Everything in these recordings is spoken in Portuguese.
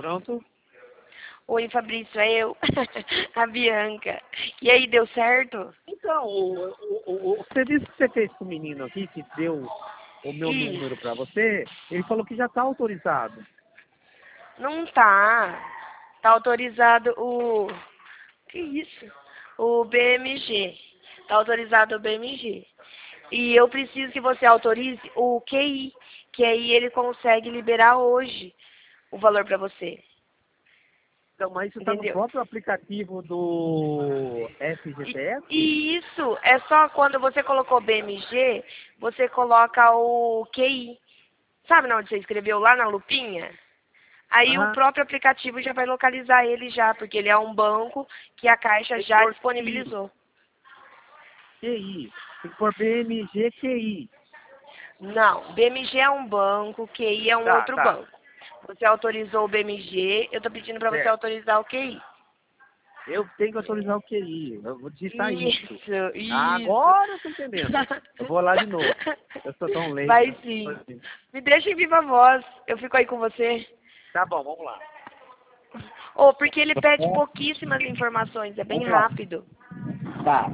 Pronto. Oi, Fabrício, é eu, a Bianca. E aí, deu certo? Então, você disse que você fez com o menino aqui, que deu o meu Isso. número para você, ele falou que já está autorizado. Não tá. Tá autorizado o... Que isso? O BMG. Tá autorizado o BMG. E eu preciso que você autorize o QI, que aí ele consegue liberar hoje o valor para você. Então, mas isso está no Entendeu? próprio aplicativo do FGTS? E isso é só quando você colocou BMG, você coloca o QI. Sabe na onde você escreveu lá na lupinha? Aí o Ah, próprio aplicativo já vai localizar ele já, porque ele é um banco que a Caixa já disponibilizou. QI. Tem que pôr BMG QI. Não, BMG é um banco, QI é um Tá, outro tá. banco. Você autorizou o BMG, eu tô pedindo para você Certo. autorizar o QI. Eu tenho que autorizar o QI. Eu vou digitar isso. Isso. Agora eu tô entendendo. Eu vou lá de novo. Eu sou tão lento. Vai sim. Me deixa em viva voz, eu fico aí com você. Tá bom, vamos lá. Oh, porque ele pede pouquíssimas informações, é bem Vamos lá. rápido. Tá.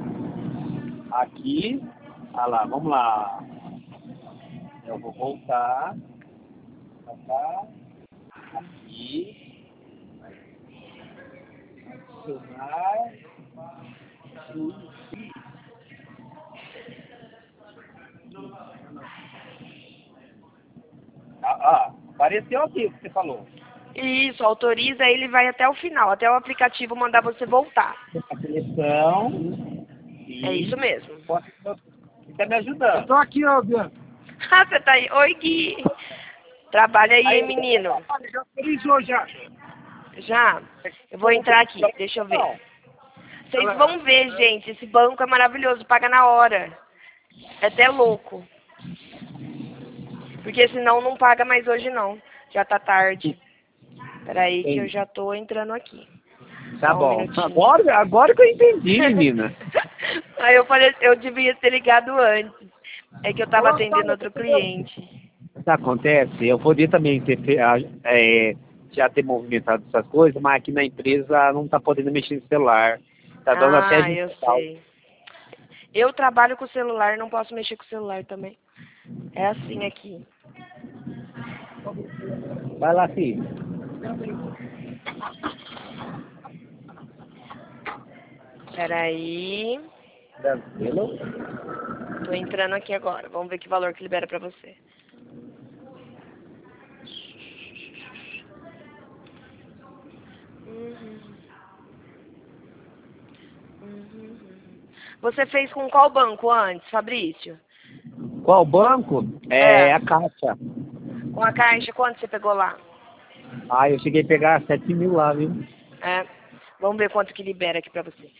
Aqui. Ah lá, vamos lá. Eu vou voltar. Pra cá. Aqui. Adicionar. Apareceu aqui o que você falou. Isso, autoriza, ele vai até o final, até o aplicativo mandar você voltar. A seleção. É isso mesmo. Você tá me ajudando. Eu tô aqui, ó, Bianca. Ah, você tá aí. Oi, Gui. Trabalha aí, hein, menino. Já autorizou já. Já? Eu vou entrar aqui, deixa eu ver. Vocês vão ver, gente, esse banco é maravilhoso, paga na hora. É até louco. Porque senão não paga mais hoje não. Já tá tarde. Peraí que eu já tô entrando aqui. Tá Só um bom. minutinho. Agora que eu entendi, menina. Aí eu falei, eu devia ter ligado antes. É que eu tava atendendo outro cliente. Acontece, eu podia também já ter movimentado essas coisas, mas aqui na empresa não tá podendo mexer no celular. Tá dando até Ah, eu digital. sei. Eu trabalho com o celular, não posso mexer com o celular também. É assim aqui. Vai lá, filho. Peraí. Tranquilo. Tô entrando aqui agora. Vamos ver que valor que libera pra você. Você fez com qual banco antes, Fabrício? Qual banco? É a Caixa. Com a Caixa, quanto você pegou lá? Ah, eu cheguei a pegar 7 mil lá, viu? É. Vamos ver quanto que libera aqui pra você.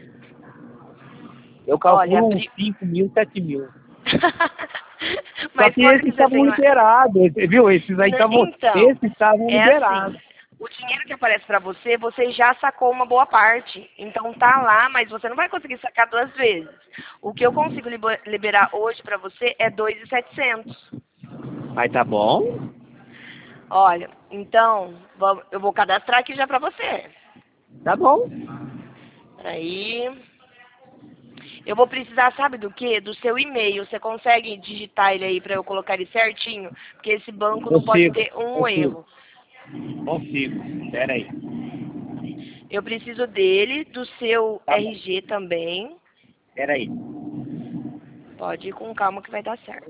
Eu Olha, calculo uns 5 mil, 7 mil. Mas Só que quanto esses que você tem estavam lá? liberados, viu? Esses aí estavam Então, é liberados. assim. O dinheiro que aparece pra você, você já sacou uma boa parte. Então tá lá, mas você não vai conseguir sacar 2 vezes. O que eu consigo liberar hoje pra você é 2.700. Mas tá bom. Olha, então, eu vou cadastrar aqui já pra você. Tá bom. Peraí. Eu vou precisar, sabe do quê? Do seu e-mail. Você consegue digitar ele aí pra eu colocar ele certinho? Porque esse banco não pode ter um erro. Consigo. Pera aí. Eu preciso dele, do seu RG também. Pera aí. Pode ir com calma que vai dar certo.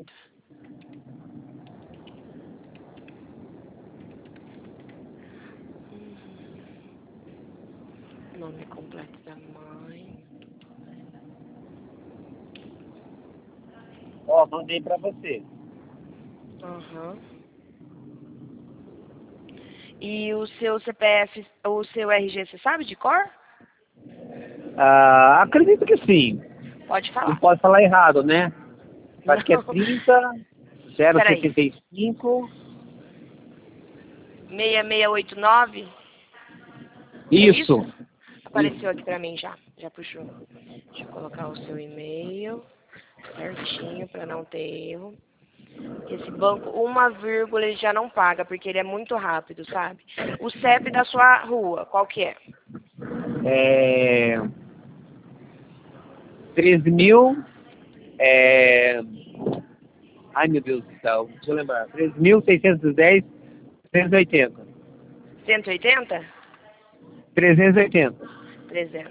Nome completo da mãe. Ó, mandei pra você. Aham. E o seu CPF, o seu RG, você sabe de cor? Acredito que sim. Pode Não falar. pode falar errado, né? Acho que é Não. 30, Peraí. 075. 6689? Isso. Apareceu aqui pra mim já. Já puxou. Deixa eu colocar o seu e-mail certinho pra não ter erro. Esse banco, 1, ele já não paga, porque ele é muito rápido, sabe? O CEP da sua rua, qual que é? 13.000, ai meu Deus do céu, deixa eu lembrar, 13.610, 380. 180? 380. 300.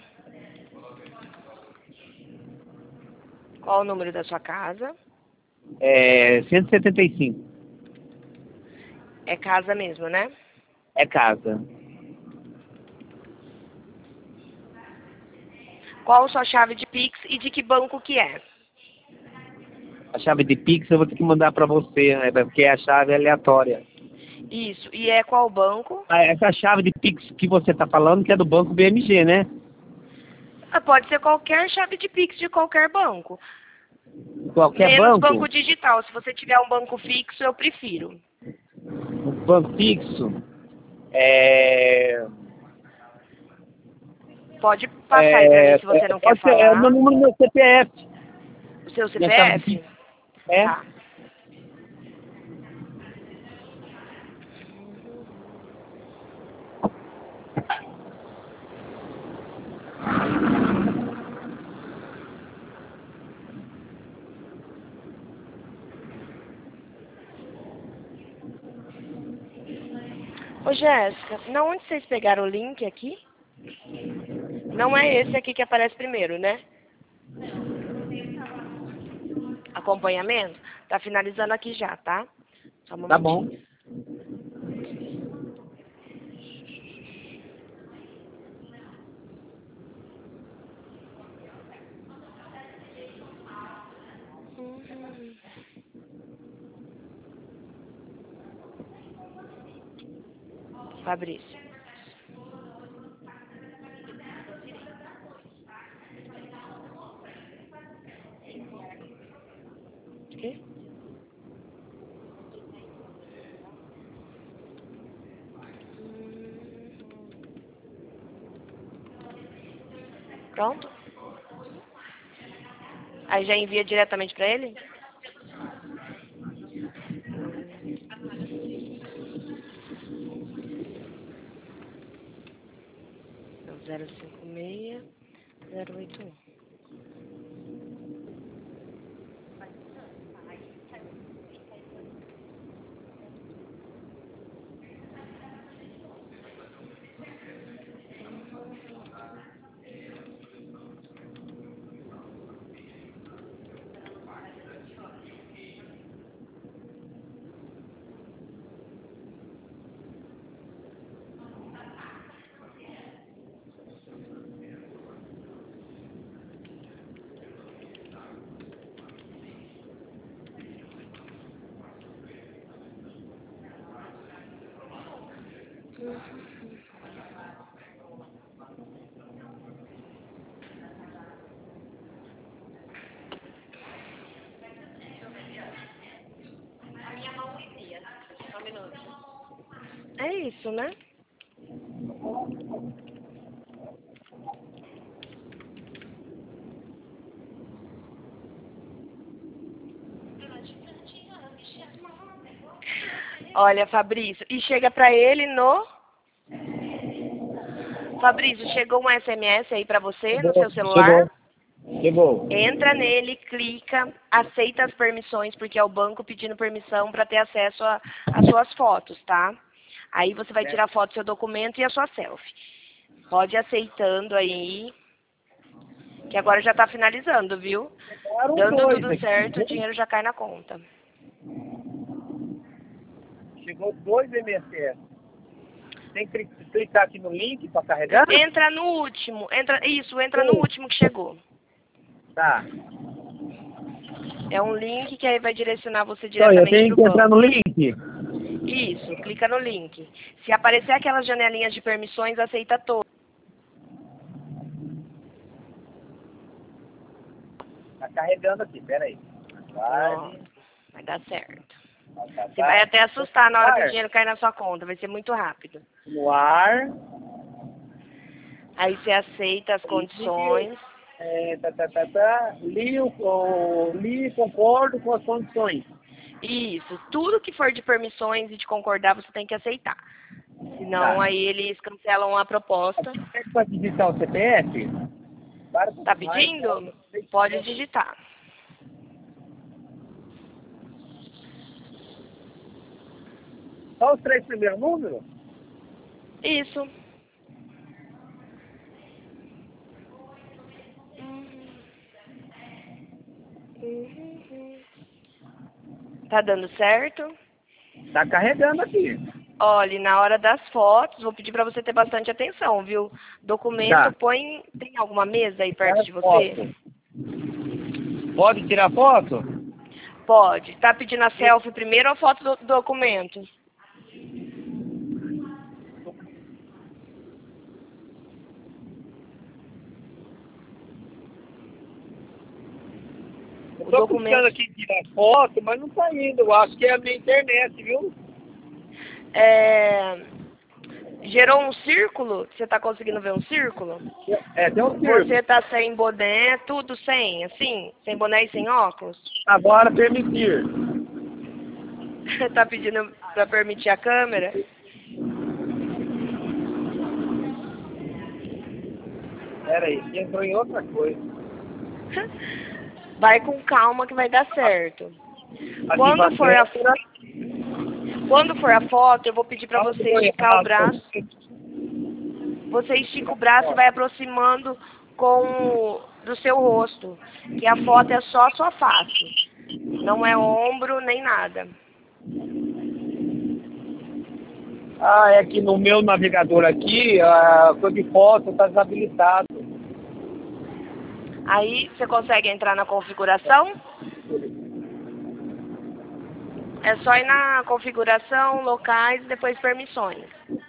Qual o número da sua casa? 175. É casa mesmo, né? É casa. Qual a sua chave de Pix e de que banco que é? A chave de Pix eu vou ter que mandar para você, né? Porque a chave é aleatória. Isso. E é qual banco? Essa chave de Pix que você está falando que é do banco BMG, né? Pode ser qualquer chave de Pix de qualquer banco. Qualquer Menos banco, banco digital. Se você tiver um banco fixo, eu prefiro. um banco fixo, Pode passar aí pra mim se você não quer pode ser, é o falar. meu número do meu CPF. O seu Minha chave de CPF? Pix. É? Tá. Ô, Jéssica, na onde vocês pegaram o link aqui? Não é esse aqui que aparece primeiro, né? Acompanhamento? Tá finalizando aqui já, tá? Só um Tá momentinho. bom. Fabrício. Aqui? Pronto? Aí já envia diretamente pra ele? Então, 056 081. É isso, né? Olha, Fabrício, e chega pra ele no... Fabrício, chegou um SMS aí pra você no seu celular? Chegou. Entra nele, clica, aceita as permissões, porque é o banco pedindo permissão para ter acesso às suas fotos, tá? Aí você vai tirar foto do seu documento e a sua selfie. Pode ir aceitando aí, que agora já tá finalizando, viu? Dando tudo certo, o dinheiro já cai na conta. Chegou 2 MSS. Tem que clicar aqui no link para carregar? Entra no último, entra no último que chegou. Tá. É um link que aí vai direcionar você Então, eu diretamente tenho pro que entrar banco. no link? Isso, clica no link. Se aparecer aquelas janelinhas de permissões, aceita todas. Tá carregando aqui, peraí. Pronto, vai dar certo. Você vai até assustar na hora que o dinheiro cair na sua conta, vai ser muito rápido. No ar. Aí você aceita as condições. Li e concordo com as condições. Isso, tudo que for de permissões e de concordar, você tem que aceitar. Senão, Tá. aí eles cancelam a proposta. Você pode digitar o CPF? Tá pedindo? Pode digitar. Só os 3 primeiros números? Isso. Tá dando certo? Tá carregando aqui. Olha, na hora das fotos, vou pedir para você ter bastante atenção, viu? Documento, Tá. tem alguma mesa aí perto de você? Foto. Pode tirar foto? Pode. Tá pedindo a selfie primeiro ou a foto do documento? Eu tô buscando aqui tirar foto, mas não tá indo. Eu acho que é a minha internet, viu? Gerou um círculo? Você tá conseguindo ver um círculo? Tem um círculo. Você tá sem boné, tudo sem, assim? Sem boné e sem óculos? Agora permitir. Tá pedindo para permitir a câmera? Pera aí, entrou em outra coisa. Vai com calma que vai dar certo. Quando Quando for a foto, eu vou pedir para você esticar o braço. Você estica o braço e vai aproximando do seu rosto. Que a foto é só a sua face. Não é ombro nem nada. É que no meu navegador aqui, a coisa de foto está desabilitado. Aí você consegue entrar na configuração? É só ir na configuração, locais e depois permissões.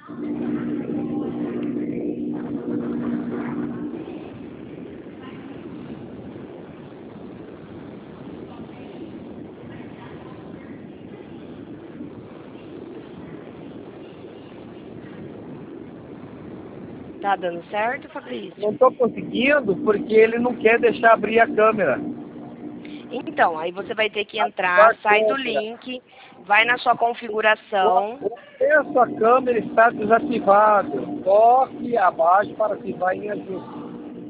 Tá dando certo, Fabrício? Não estou conseguindo porque ele não quer deixar abrir a câmera. Então, aí você vai ter que entrar, sai do link, vai na sua configuração. O acesso à câmera está desativado. Toque abaixo para ativar em ajuste.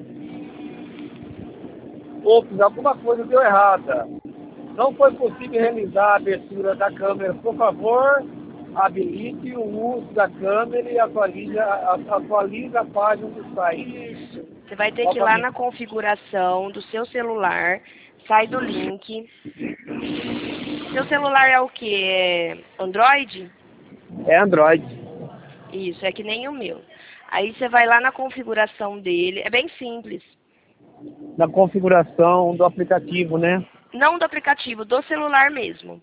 Ops, alguma coisa deu errada. Não foi possível realizar a abertura da câmera. Por favor, habilite o uso da câmera e atualize a página do site. Isso. Você vai ter que ir lá na configuração do seu celular, sai do link. Seu celular é o quê? É Android? É Android. Isso, é que nem o meu. Aí você vai lá na configuração dele, é bem simples. Na configuração do aplicativo, né? Não do aplicativo, do celular mesmo.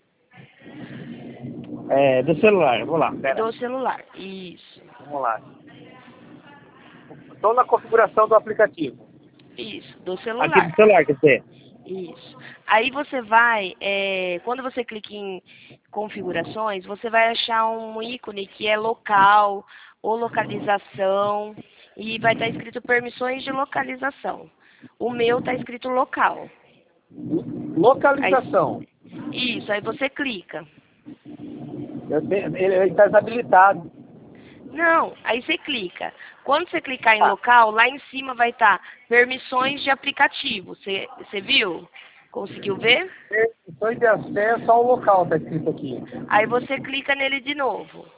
Do celular, vou lá. Pera. Do celular, isso. Vamos lá. Estou na configuração do aplicativo. Isso, do celular. Aqui do celular, quer dizer. Isso. Aí você vai, quando você clica em configurações, você vai achar um ícone que é local ou localização e vai estar escrito permissões de localização. O meu está escrito local. Localização. Isso, aí você clica. Ele está desabilitado. Não, aí você clica. Quando você clicar em local, lá em cima vai estar permissões de aplicativo. Você viu? Conseguiu ver? Permissões de acesso ao local, está escrito aqui. Aí você clica nele de novo.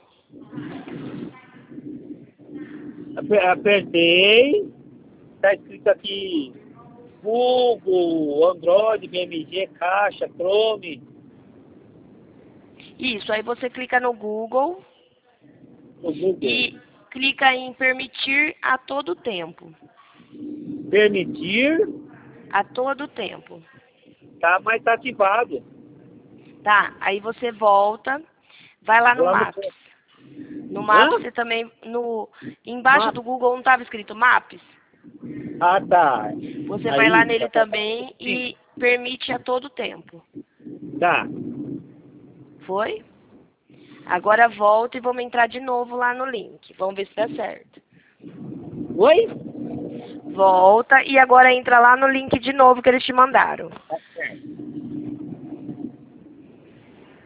Apertei. Está escrito aqui Google, Android, BMG, Caixa, Chrome. Isso, aí você clica no Google. E clica em permitir a todo tempo. Permitir? A todo tempo. Tá, mas tá ativado. Tá, aí você volta, vai lá no Maps. No Maps você também, embaixo do Google não estava escrito Maps? Ah, tá. Você vai lá nele também e permite a todo tempo. Tá. Foi? Agora volta e vamos entrar de novo lá no link. Vamos ver se dá certo. Oi? Volta e agora entra lá no link de novo que eles te mandaram. Tá certo.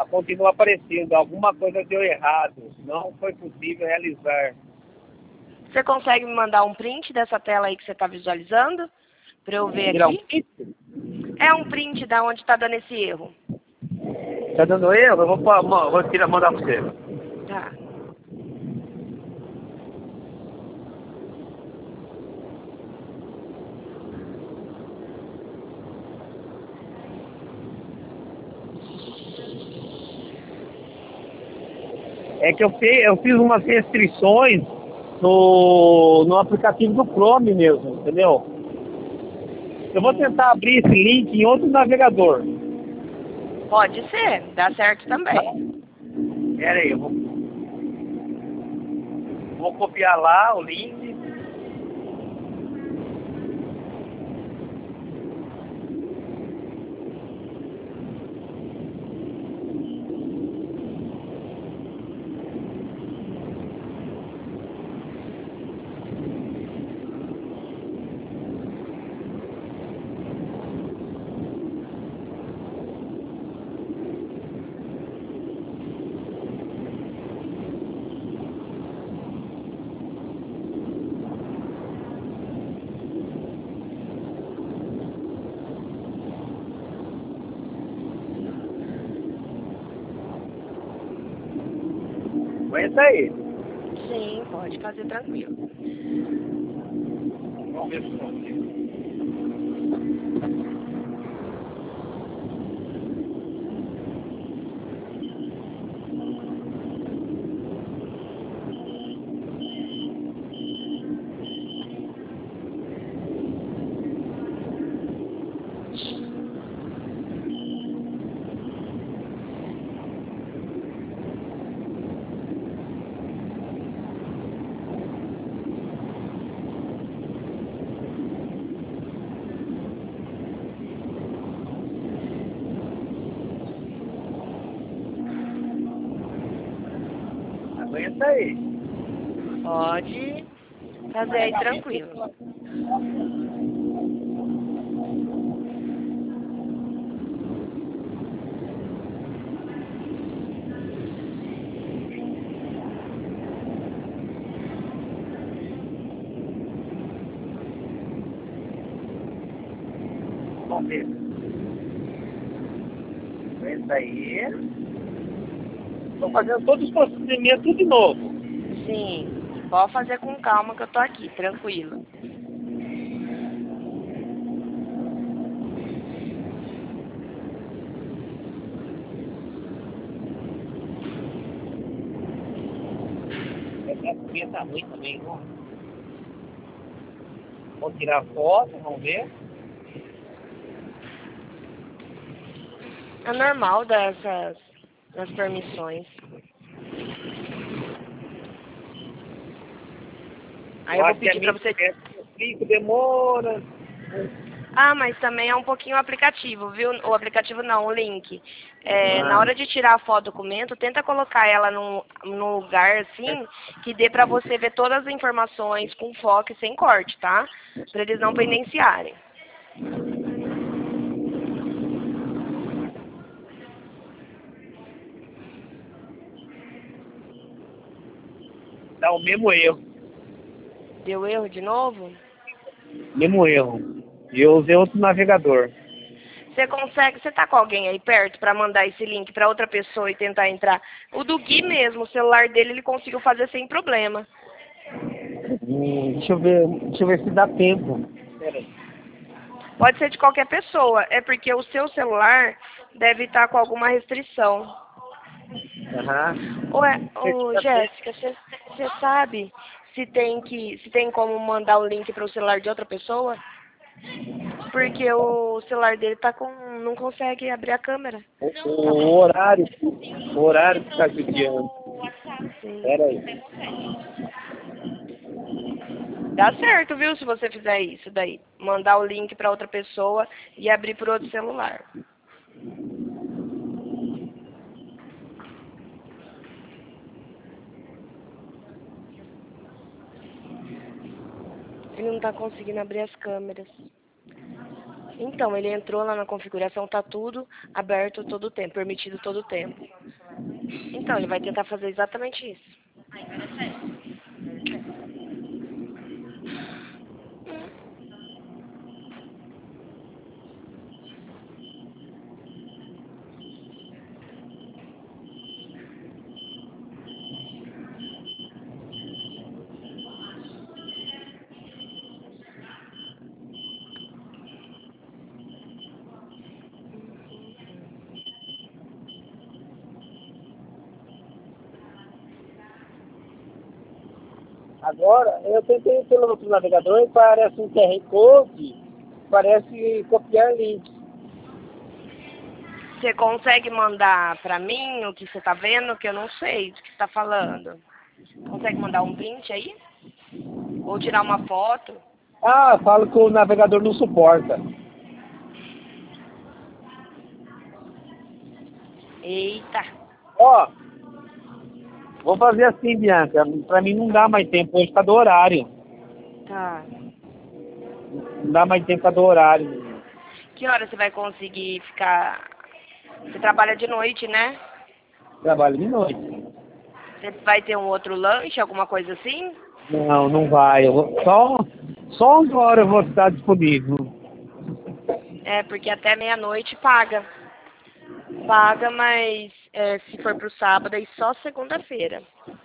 continua aparecendo. Alguma coisa deu errado. Não foi possível realizar. Você consegue me mandar um print dessa tela aí que você está visualizando? Para eu ver Tirar um aqui? print? É um print da onde está dando esse erro. Tá dando erro? Eu vou tirar, mandar pra você. Tá. É que eu fiz umas restrições no aplicativo do Chrome mesmo, entendeu? Eu vou tentar abrir esse link em outro navegador. Pode ser, dá certo também. Pera aí, vou copiar lá o link. Aguenta aí. Sim, pode fazer tranquilo. Vamos ver se consigo. Aguenta aí. Pode fazer aí tranquilo. Vamos ver. Aguenta aí. Estou fazendo todos os procedimentos tudo de novo. Sim, pode fazer com calma que eu tô aqui, tranquilo. Essa minha tá ruim também, não? Vou tirar foto, vamos ver. É normal dessas das permissões. Aí eu vou pedir pra você... Clico, demora. Ah, mas também é um pouquinho o aplicativo, viu? O aplicativo não, o link. Na hora de tirar a foto do documento, tenta colocar ela num lugar assim, que dê pra você ver todas as informações com foco e sem corte, tá? Pra eles não pendenciarem. Dá o mesmo erro. Deu erro de novo? Mesmo erro. E eu usei outro navegador. Você tá com alguém aí perto pra mandar esse link pra outra pessoa e tentar entrar? O do Gui mesmo, o celular dele, ele conseguiu fazer sem problema. Deixa eu ver se dá tempo. Pera aí. Pode ser de qualquer pessoa, é porque o seu celular deve estar com alguma restrição. Aham. Ô, Jéssica, você sabe se tem como mandar o link para o celular de outra pessoa? Porque o celular dele tá com, não consegue abrir a câmera. O horário que tá judiando. Sim. Pera aí. Dá certo, viu, se você fizer isso daí. Mandar o link para outra pessoa e abrir por outro celular. Ele não tá conseguindo abrir as câmeras. Então, ele entrou lá na configuração, tá tudo aberto todo o tempo, permitido todo o tempo. Então, ele vai tentar fazer exatamente isso. Agora, eu tentei pelo outro navegador e parece um QR Code, parece copiar link. Você consegue mandar pra mim o que você tá vendo? Que eu não sei do que você tá falando. Consegue mandar um print aí? Ou tirar uma foto? Ah, falo que o navegador não suporta. Eita. Ó, vou fazer assim, Bianca. Pra mim não dá mais tempo, hoje tá do horário. Tá. Não dá mais tempo do horário. Que hora você vai conseguir ficar... Você trabalha de noite, né? Trabalho de noite. Você vai ter um outro lanche, alguma coisa assim? Não, não vai. Só uma hora eu vou estar disponível. É, porque até meia-noite paga. Paga, mas se for pro sábado, aí só segunda-feira.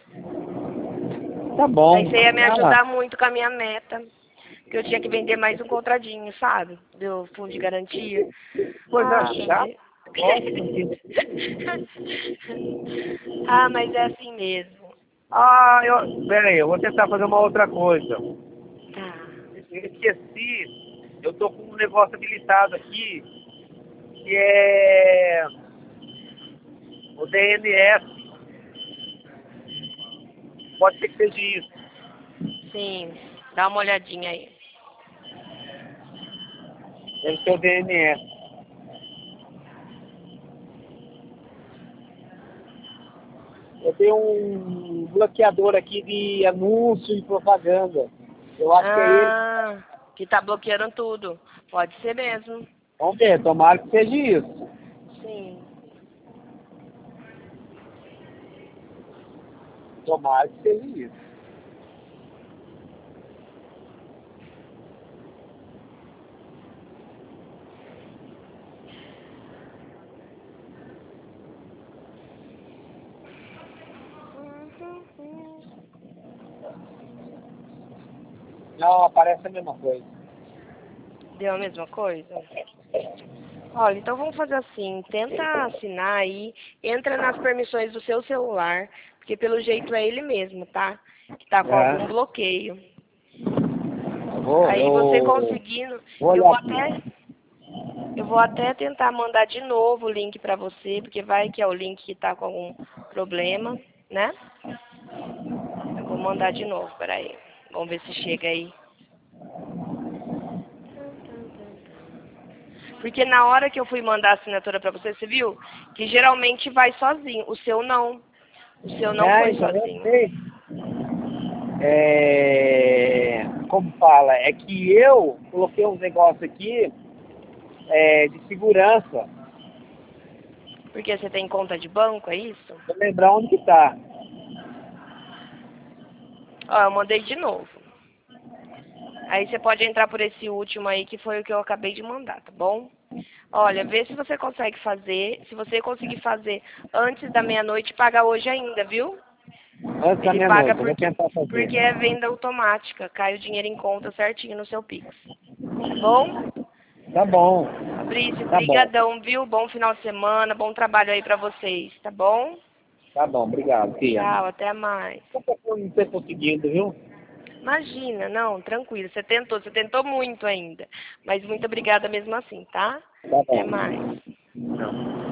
Tá bom. Aí você ia me Ah, ajudar muito com a minha meta. Que eu tinha que vender mais um contradinho, sabe? Do fundo de garantia. coisa Meu chata. Deus. Ah, mas é assim mesmo. Pera aí, eu vou tentar fazer uma outra coisa. Tá. Eu esqueci, eu tô com um negócio habilitado aqui, que é o DNS. Pode ser que seja isso. Sim. Dá uma olhadinha aí. Deve ser o DNS. Eu tenho um bloqueador aqui de anúncio e propaganda. Eu acho que é ele. Que tá bloqueando tudo. Pode ser mesmo. Vamos ver, tomara que seja isso. Sim. Tomara que seja isso. Não, aparece a mesma coisa. Deu a mesma coisa? Olha, então vamos fazer assim, tenta assinar aí, entra nas permissões do seu celular, porque pelo jeito é ele mesmo, tá? Que tá com algum bloqueio. Aí você conseguindo, vou eu olhar vou aqui. eu vou até tentar mandar de novo o link pra você, porque vai que é o link que tá com algum problema, né? Eu vou mandar de novo, peraí. Vamos ver se chega aí. Porque na hora que eu fui mandar a assinatura pra você, você viu? Que geralmente vai sozinho. O seu não. O seu não foi Então, eu sozinho. sei. Como fala? É que eu coloquei uns negócios aqui de segurança. Porque você tem conta de banco, é isso? Pra lembrar onde que tá. Ó, eu mandei de novo. Aí você pode entrar por esse último aí, que foi o que eu acabei de mandar, tá bom? Olha, vê se você consegue fazer. Se você conseguir fazer antes da meia-noite, paga hoje ainda, viu? Antes da Ele paga meia-noite, eu vou tentar fazer. porque é venda automática. Cai o dinheiro em conta certinho no seu Pix. Tá bom? Tá bom. Fabrício, Tá bom. brigadão, viu? Bom final de semana, bom trabalho aí pra vocês, tá bom? Tá bom, obrigado, tia. Tchau, até mais. Desculpa por não ter conseguido, viu? Imagina, não, tranquilo. Você tentou muito ainda. Mas muito obrigada mesmo assim, tá? Tá Até bom. mais. Não.